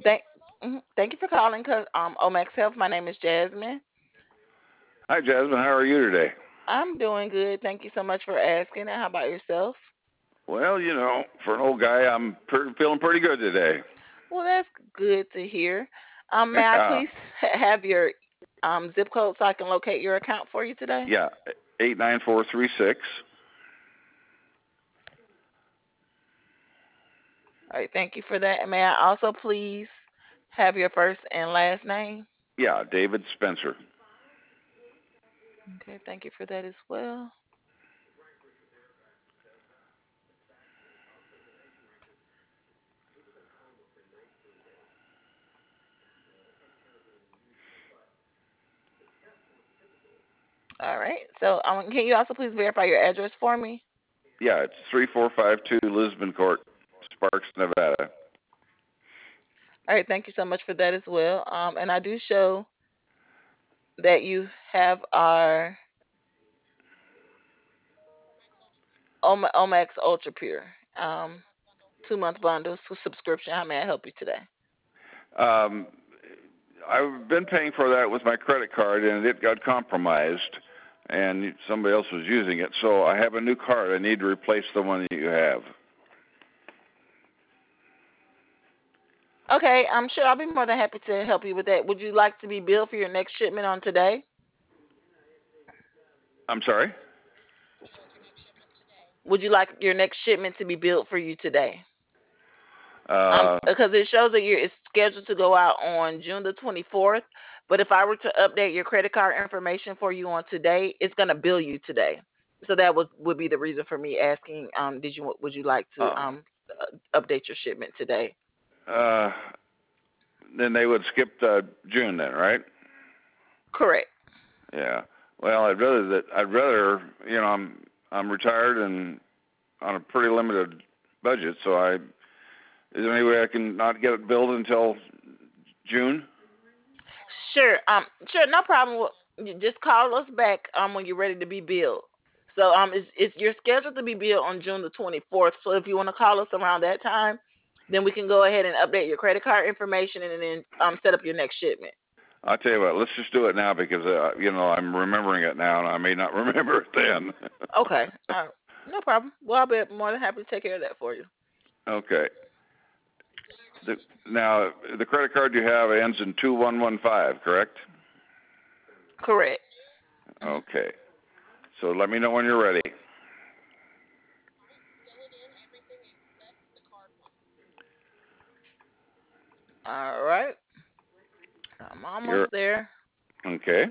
Thank, thank you for calling, Omax Health. My name is Jasmine. Hi, Jasmine. How are you today? I'm doing good. Thank you so much for asking. And how about yourself? Well, for an old guy, I'm feeling pretty good today. Well, that's good to hear. May I Yeah, please have your zip code so I can locate your account for you today? yeah, 89436. All right, thank you for that. And may I also please have your first and last name? Yeah, David Spencer. Okay, thank you for that as well. All right. So, can you also please verify your address for me? Yeah, it's 3452 Lisbon Court, Sparks, Nevada. All right, thank you so much for that as well. And I do show that you have our Omax Ultra Pure 2-month bundle subscription. How may I help you today? Um, I've been paying for that with my credit card, and it got compromised, and somebody else was using it. So I have a new card. I need to replace the one that you have. Okay, I'm sure I'll be more than happy to help you with that. Would you like to be billed for your next shipment on today? I'm sorry? Would you like your next shipment to be billed for you today? Uh, Because it shows that it's scheduled to go out on June the 24th. But if I were to update your credit card information for you on today, it's gonna bill you today. So that would be the reason for me asking. Would you like to uh, update your shipment today? uh, then they would skip June then, right? Correct. Yeah. Well, I'd rather I'm retired and on a pretty limited budget, so is there any way I can not get it billed until June? Sure. Sure. No problem. You just call us back when you're ready to be billed. So it's you're scheduled to be billed on June the 24th. So if you want to call us around that time, then we can go ahead and update your credit card information and then set up your next shipment. I'll tell you what, let's just do it now because I'm remembering it now and I may not remember it then. Okay. No problem. Well, I'll be more than happy to take care of that for you. Okay. Now the credit card you have ends in 2115, correct? Correct. Hmm. Okay. So let me know when you're ready. All right. I'm almost You're there. okay.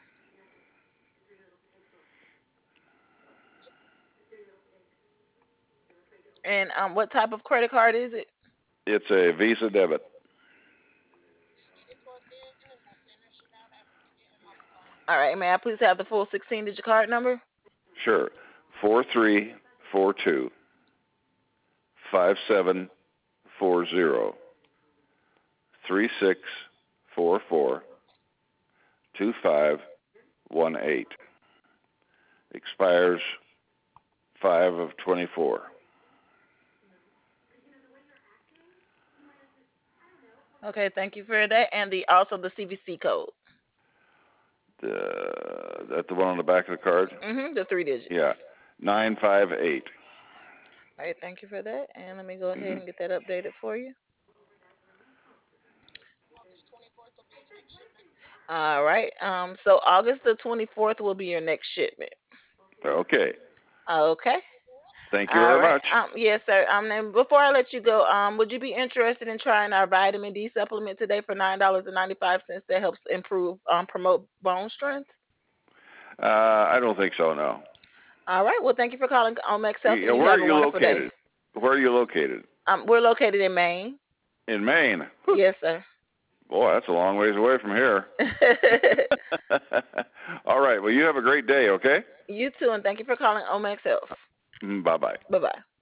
And what type of credit card is it? It's a Visa debit. All right. May I please have the full 16-digit card number? Sure. 4342574036442518. Expires 5 of 24. Okay. Thank you for that. And the CVC code. That the one on the back of the card? The 3 digits. Yeah. 958. All right, thank you for that. And let me go ahead Mhm. and get that updated for you. All right. So August the 24th will be your next shipment. Okay. Okay. Thank you All very right. much. Yes, sir. And before I let you go, would you be interested in trying our vitamin D supplement today for $9.95 that helps improve, promote bone strength? I don't think so, no. All right. Well, thank you for calling Omex Health, and you Where are have a you wonderful day. located? Where are you located? We're located in Maine. In Maine. Yes, sir. Boy, that's a long ways away from here. All right. Well, you have a great day, okay? You too, and thank you for calling Omex Health. Bye bye. Bye bye.